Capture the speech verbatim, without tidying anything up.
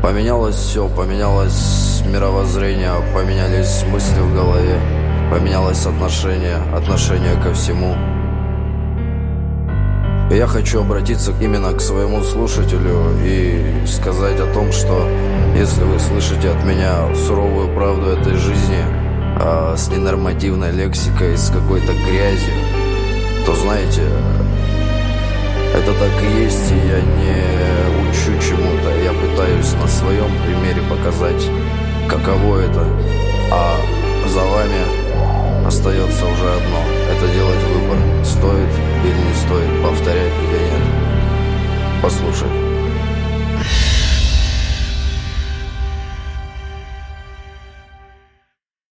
Поменялось все, поменялось мировоззрение, поменялись мысли в голове, поменялось отношение, отношение ко всему. И я хочу обратиться именно к своему слушателю и сказать о том, что если вы слышите от меня суровую правду этой жизни, а, с ненормативной лексикой, с какой-то грязью, то знаете, это так и есть, и я не учу чему-то. Я пытаюсь на своем примере показать, каково это. А за вами остается уже одно. Это делать выбор, стоит или не стоит, повторять или нет. Послушай.